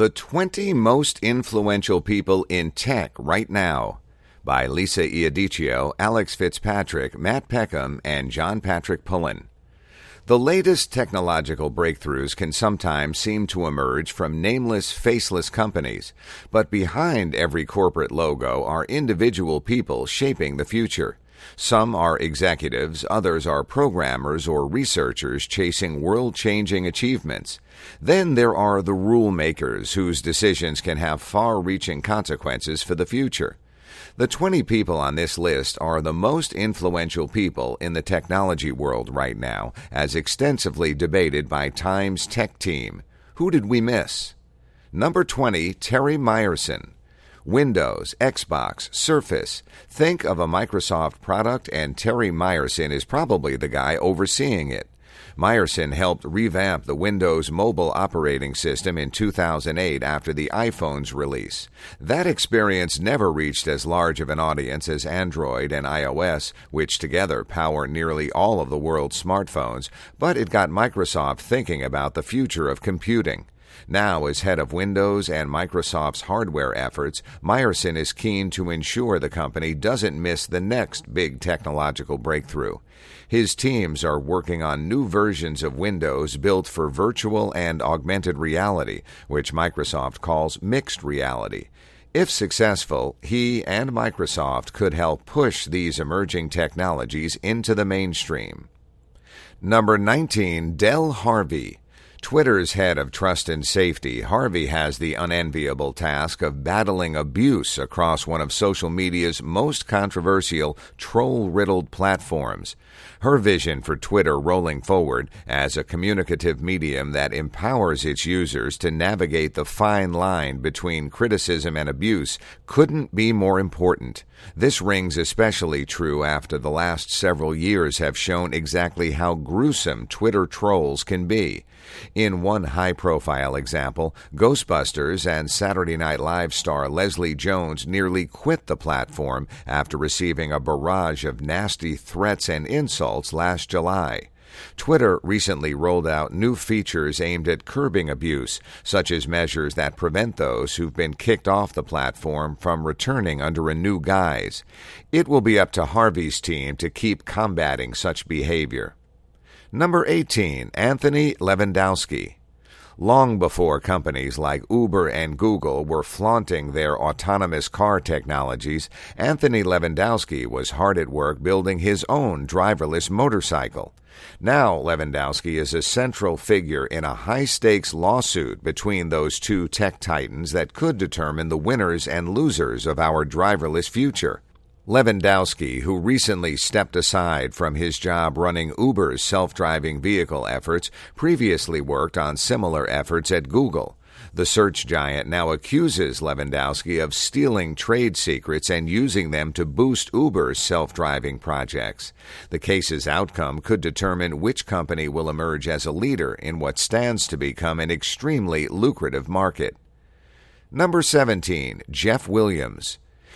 The 20 Most Influential People in Tech Right Now by Lisa Iudicio, Alex Fitzpatrick, Matt Peckham, and John Patrick Pullen. The latest technological breakthroughs can sometimes seem to emerge from nameless, faceless companies, but behind every corporate logo are individual people shaping the future. Some are executives, others are programmers or researchers chasing world-changing achievements. Then there are the rule makers whose decisions can have far-reaching consequences for the future. The 20 people on this list are the most influential people in the technology world right now, as extensively debated by Time's tech team. Who did we miss? Number 20, Terry Myerson. Windows, Xbox, Surface. Think of a Microsoft product and Terry Myerson is probably the guy overseeing it. Myerson helped revamp the Windows mobile operating system in 2008 after the iPhone's release. That experience never reached as large of an audience as Android and iOS, which together power nearly all of the world's smartphones, but it got Microsoft thinking about the future of computing. Now, as head of Windows and Microsoft's hardware efforts, Myerson is keen to ensure the company doesn't miss the next big technological breakthrough. His teams are working on new versions of Windows built for virtual and augmented reality, which Microsoft calls mixed reality. If successful, he and Microsoft could help push these emerging technologies into the mainstream. Number 19, Del Harvey. Twitter's head of trust and safety, Harvey has the unenviable task of battling abuse across one of social media's most controversial, troll-riddled platforms. Her vision for Twitter rolling forward as a communicative medium that empowers its users to navigate the fine line between criticism and abuse couldn't be more important. This rings especially true after the last several years have shown exactly how gruesome Twitter trolls can be. In one high-profile example, Ghostbusters and Saturday Night Live star Leslie Jones nearly quit the platform after receiving a barrage of nasty threats and insults last July. Twitter recently rolled out new features aimed at curbing abuse, such as measures that prevent those who've been kicked off the platform from returning under a new guise. It will be up to Harvey's team to keep combating such behavior. Number 18, Anthony Levandowski. Long before companies like Uber and Google were flaunting their autonomous car technologies, Anthony Levandowski was hard at work building his own driverless motorcycle. Now Levandowski is a central figure in a high-stakes lawsuit between those two tech titans that could determine the winners and losers of our driverless future. Levandowski, who recently stepped aside from his job running Uber's self-driving vehicle efforts, previously worked on similar efforts at Google. The search giant now accuses Levandowski of stealing trade secrets and using them to boost Uber's self-driving projects. The case's outcome could determine which company will emerge as a leader in what stands to become an extremely lucrative market. Number 17, Jeff Williams.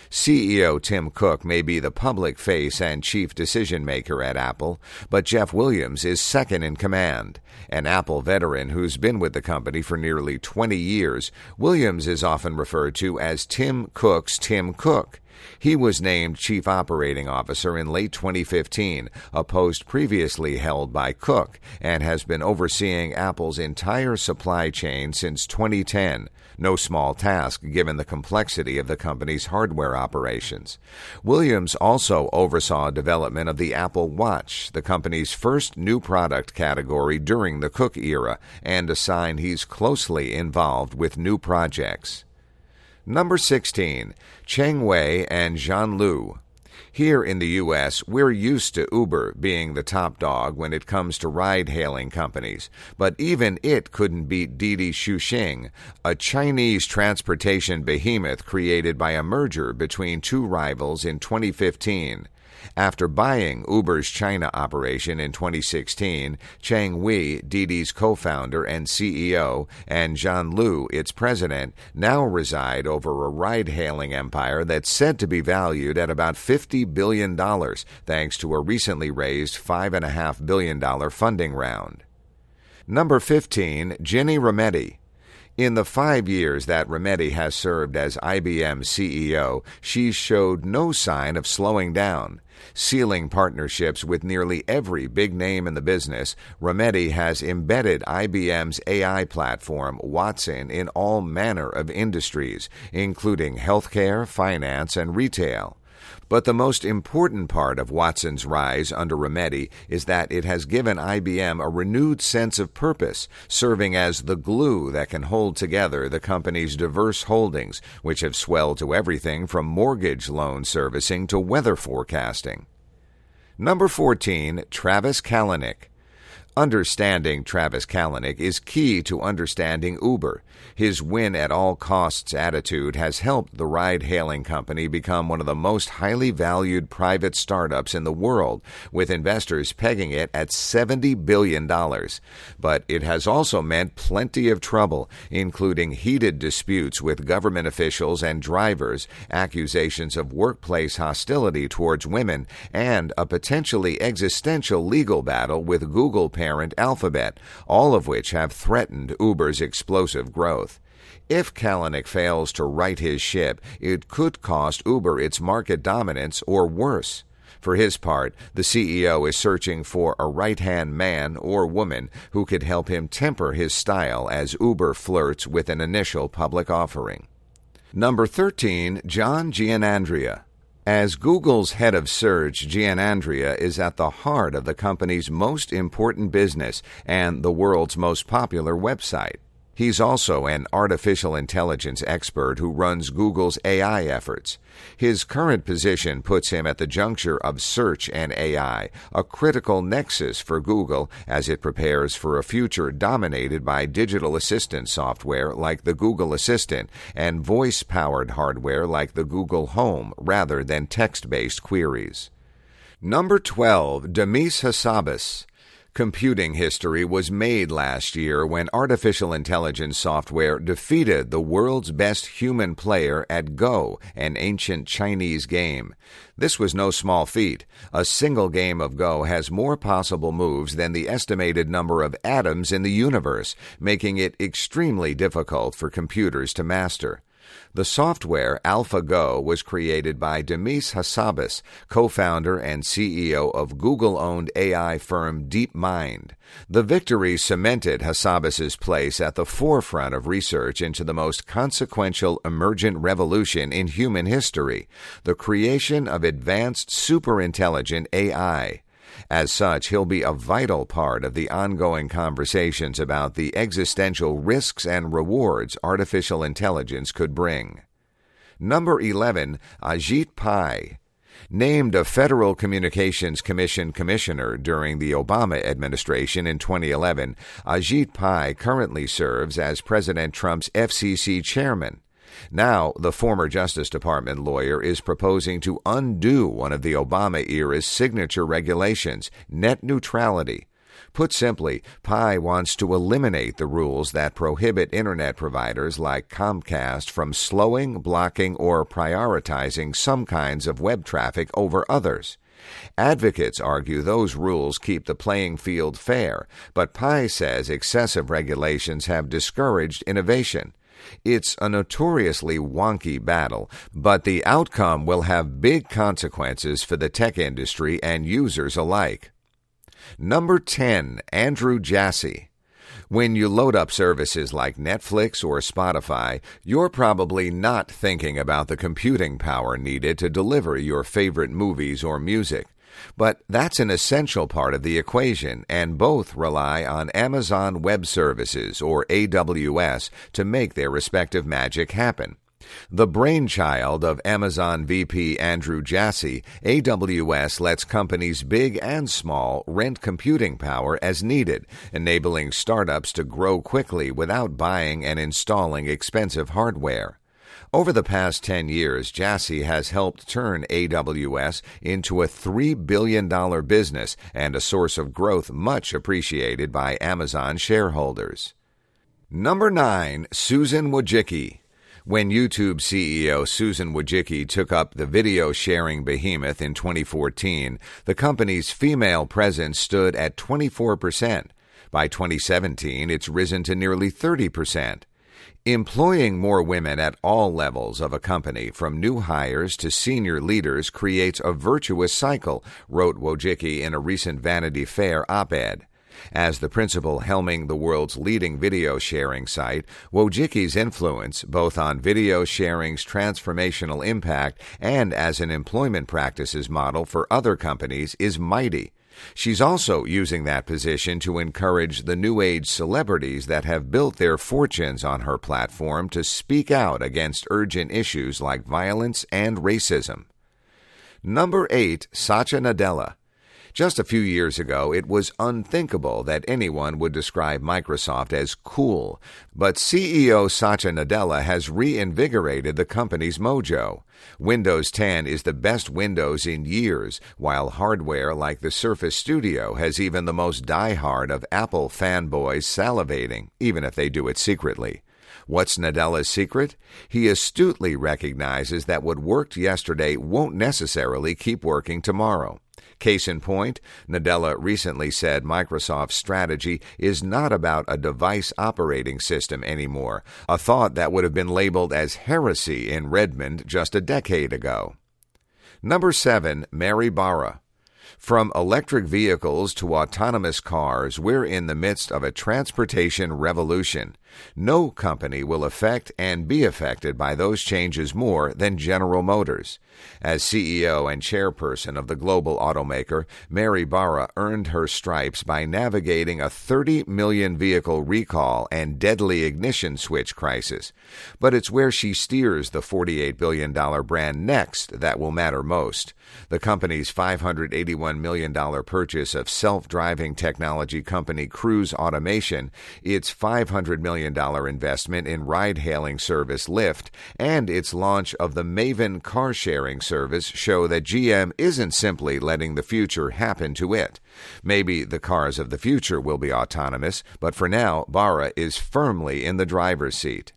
CEO Tim Cook may be the public face and chief decision-maker at Apple, but Jeff Williams is second in command. An Apple veteran who's been with the company for nearly 20 years, Williams is often referred to as Tim Cook's Tim Cook. He was named Chief Operating Officer in late 2015, a post previously held by Cook, and has been overseeing Apple's entire supply chain since 2010. No small task given the complexity of the company's hardware operations. Williams also oversaw development of the Apple Watch, the company's first new product category during the Cook era, and a sign he's closely involved with new projects. Number 16, Cheng Wei and Zhan Liu. Here in the U.S., we're used to Uber being the top dog when it comes to ride-hailing companies, but even it couldn't beat Didi Chuxing, a Chinese transportation behemoth created by a merger between two rivals in 2015. After buying Uber's China operation in 2016, Cheng Wei, Didi's co-founder and CEO, and Zhan Liu, its president, now reside over a ride-hailing empire that's said to be valued at about $50 billion, thanks to a recently raised $5.5 billion funding round. Number 15, Ginni Rometty. In the 5 years that Remedi has served as IBM's CEO, she's showed no sign of slowing down. Sealing partnerships with nearly every big name in the business, Remedi has embedded IBM's AI platform, Watson, in all manner of industries, including healthcare, finance, and retail. But the most important part of Watson's rise under Remedi is that it has given IBM a renewed sense of purpose, serving as the glue that can hold together the company's diverse holdings, which have swelled to everything from mortgage loan servicing to weather forecasting. Number 14, Travis Kalanick. Understanding Travis Kalanick is key to understanding Uber. His win-at-all-costs attitude has helped the ride-hailing company become one of the most highly valued private startups in the world, with investors pegging it at $70 billion. But it has also meant plenty of trouble, including heated disputes with government officials and drivers, accusations of workplace hostility towards women, and a potentially existential legal battle with Google parent Alphabet, all of which have threatened Uber's explosive growth. If Kalanick fails to right his ship, it could cost Uber its market dominance or worse. For his part, the CEO is searching for a right-hand man or woman who could help him temper his style as Uber flirts with an initial public offering. Number 13, John Giannandrea. As Google's head of search, Giannandrea is at the heart of the company's most important business and the world's most popular website. He's also an artificial intelligence expert who runs Google's AI efforts. His current position puts him at the juncture of search and AI, a critical nexus for Google as it prepares for a future dominated by digital assistant software like the Google Assistant and voice-powered hardware like the Google Home rather than text-based queries. Number 12, Demis Hassabis. Computing history was made last year when artificial intelligence software defeated the world's best human player at Go, an ancient Chinese game. This was no small feat. A single game of Go has more possible moves than the estimated number of atoms in the universe, making it extremely difficult for computers to master. The software AlphaGo was created by Demis Hassabis, co-founder and CEO of Google-owned AI firm DeepMind. The victory cemented Hassabis's place at the forefront of research into the most consequential emergent revolution in human history, the creation of advanced superintelligent AI. As such, he'll be a vital part of the ongoing conversations about the existential risks and rewards artificial intelligence could bring. Number 11, Ajit Pai. Named a Federal Communications Commission commissioner during the Obama administration in 2011, Ajit Pai currently serves as President Trump's FCC chairman. Now, the former Justice Department lawyer is proposing to undo one of the Obama-era's signature regulations, net neutrality. Put simply, Pai wants to eliminate the rules that prohibit Internet providers like Comcast from slowing, blocking, or prioritizing some kinds of web traffic over others. Advocates argue those rules keep the playing field fair, but Pai says excessive regulations have discouraged innovation. It's a notoriously wonky battle, but the outcome will have big consequences for the tech industry and users alike. Number 10, Andrew Jassy. When you load up services like Netflix or Spotify, you're probably not thinking about the computing power needed to deliver your favorite movies or music. But that's an essential part of the equation, and both rely on Amazon Web Services, or AWS, to make their respective magic happen. The brainchild of Amazon VP Andrew Jassy, AWS lets companies big and small rent computing power as needed, enabling startups to grow quickly without buying and installing expensive hardware. Over the past 10 years, Jassy has helped turn AWS into a $3 billion business and a source of growth much appreciated by Amazon shareholders. Number 9, Susan Wojcicki. When YouTube CEO Susan Wojcicki took up the video-sharing behemoth in 2014, the company's female presence stood at 24%. By 2017, it's risen to nearly 30%. Employing more women at all levels of a company, from new hires to senior leaders, creates a virtuous cycle, wrote Wojcicki in a recent Vanity Fair op-ed. As the principal helming the world's leading video sharing site, Wojcicki's influence, both on video sharing's transformational impact and as an employment practices model for other companies, is mighty. She's also using that position to encourage the new age celebrities that have built their fortunes on her platform to speak out against urgent issues like violence and racism. Number 8, Satya Nadella. Just a few years ago, it was unthinkable that anyone would describe Microsoft as cool, but CEO Satya Nadella has reinvigorated the company's mojo. Windows 10 is the best Windows in years, while hardware like the Surface Studio has even the most die-hard of Apple fanboys salivating, even if they do it secretly. What's Nadella's secret? He astutely recognizes that what worked yesterday won't necessarily keep working tomorrow. Case in point, Nadella recently said Microsoft's strategy is not about a device operating system anymore, a thought that would have been labeled as heresy in Redmond just a decade ago. Number 7, Mary Barra. From electric vehicles to autonomous cars, we're in the midst of a transportation revolution. No company will affect and be affected by those changes more than General Motors. As CEO and chairperson of the global automaker, Mary Barra earned her stripes by navigating a 30 million vehicle recall and deadly ignition switch crisis. But it's where she steers the $48 billion brand next that will matter most. The company's $581 million purchase of self-driving technology company Cruise Automation, its $500 million investment in ride-hailing service Lyft, and its launch of the Maven car-sharing service show that GM isn't simply letting the future happen to it. Maybe the cars of the future will be autonomous, but for now, Barra is firmly in the driver's seat.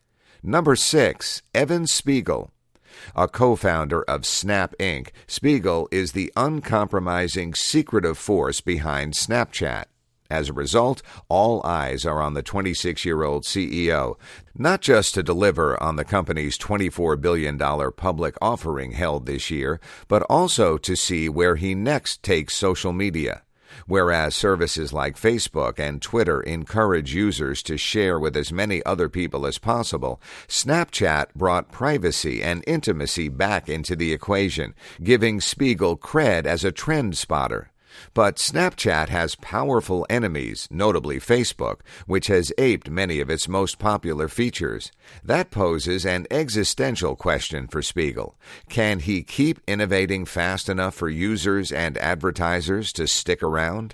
Number 6, Evan Spiegel. A co-founder of Snap Inc., Spiegel is the uncompromising secretive force behind Snapchat. As a result, all eyes are on the 26-year-old CEO, not just to deliver on the company's $24 billion public offering held this year, but also to see where he next takes social media. Whereas services like Facebook and Twitter encourage users to share with as many other people as possible, Snapchat brought privacy and intimacy back into the equation, giving Spiegel cred as a trend spotter. But Snapchat has powerful enemies, notably Facebook, which has aped many of its most popular features. That poses an existential question for Spiegel. Can he keep innovating fast enough for users and advertisers to stick around?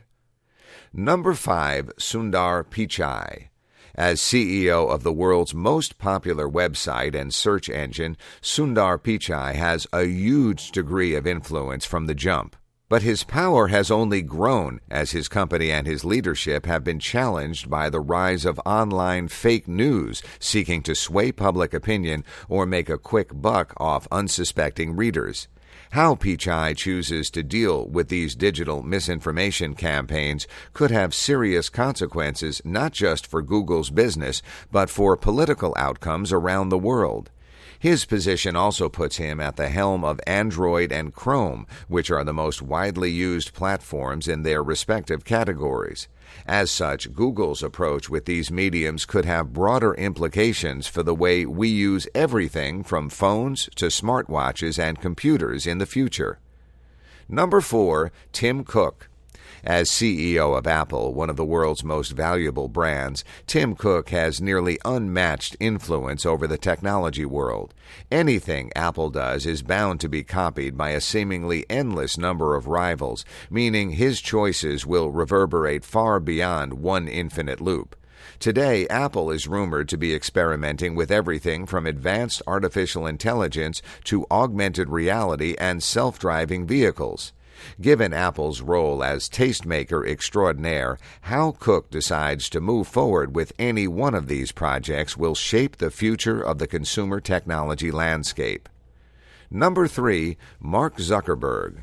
Number 5, Sundar Pichai. As CEO of the world's most popular website and search engine, Sundar Pichai has a huge degree of influence from the jump. But his power has only grown as his company and his leadership have been challenged by the rise of online fake news seeking to sway public opinion or make a quick buck off unsuspecting readers. How Pichai chooses to deal with these digital misinformation campaigns could have serious consequences not just for Google's business, but for political outcomes around the world. His position also puts him at the helm of Android and Chrome, which are the most widely used platforms in their respective categories. As such, Google's approach with these mediums could have broader implications for the way we use everything from phones to smartwatches and computers in the future. Number 4, Tim Cook. As CEO of Apple, one of the world's most valuable brands, Tim Cook has nearly unmatched influence over the technology world. Anything Apple does is bound to be copied by a seemingly endless number of rivals, meaning his choices will reverberate far beyond one infinite loop. Today, Apple is rumored to be experimenting with everything from advanced artificial intelligence to augmented reality and self-driving vehicles. Given Apple's role as tastemaker extraordinaire, how Cook decides to move forward with any one of these projects will shape the future of the consumer technology landscape. Number 3, Mark Zuckerberg.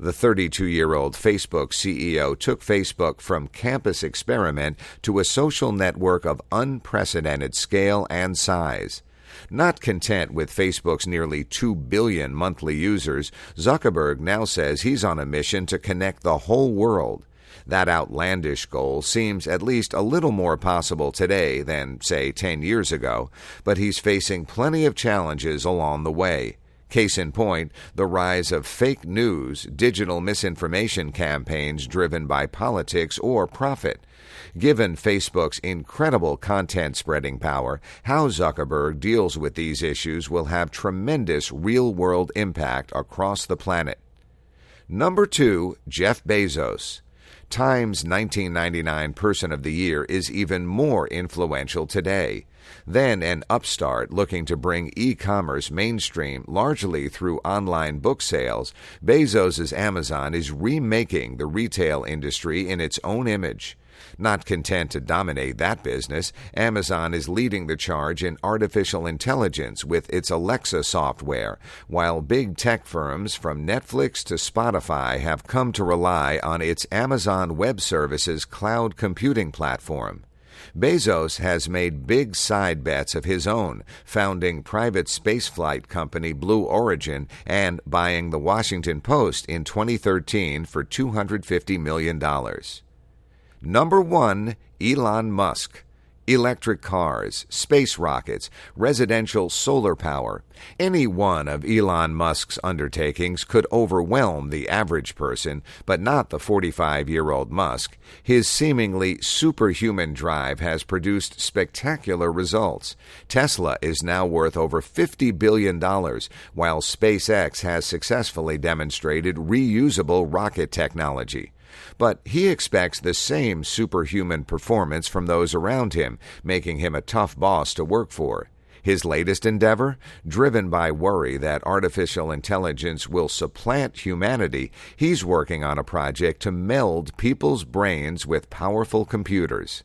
The 32-year-old Facebook CEO took Facebook from campus experiment to a social network of unprecedented scale and size. Not content with Facebook's nearly 2 billion monthly users, Zuckerberg now says he's on a mission to connect the whole world. That outlandish goal seems at least a little more possible today than, say, 10 years ago, but he's facing plenty of challenges along the way. Case in point, the rise of fake news, digital misinformation campaigns driven by politics or profit. Given Facebook's incredible content-spreading power, how Zuckerberg deals with these issues will have tremendous real-world impact across the planet. Number 2, Jeff Bezos. Time's 1999 Person of the Year is even more influential today. Then an upstart looking to bring e-commerce mainstream largely through online book sales, Bezos' Amazon is remaking the retail industry in its own image. Not content to dominate that business, Amazon is leading the charge in artificial intelligence with its Alexa software, while big tech firms from Netflix to Spotify have come to rely on its Amazon Web Services cloud computing platform. Bezos has made big side bets of his own, founding private spaceflight company Blue Origin and buying the Washington Post in 2013 for $250 million. Number 1, Elon Musk. Electric cars, space rockets, residential solar power. Any one of Elon Musk's undertakings could overwhelm the average person, but not the 45-year-old Musk. His seemingly superhuman drive has produced spectacular results. Tesla is now worth over $50 billion, while SpaceX has successfully demonstrated reusable rocket technology. But he expects the same superhuman performance from those around him, making him a tough boss to work for. His latest endeavor? Driven by worry that artificial intelligence will supplant humanity, he's working on a project to meld people's brains with powerful computers.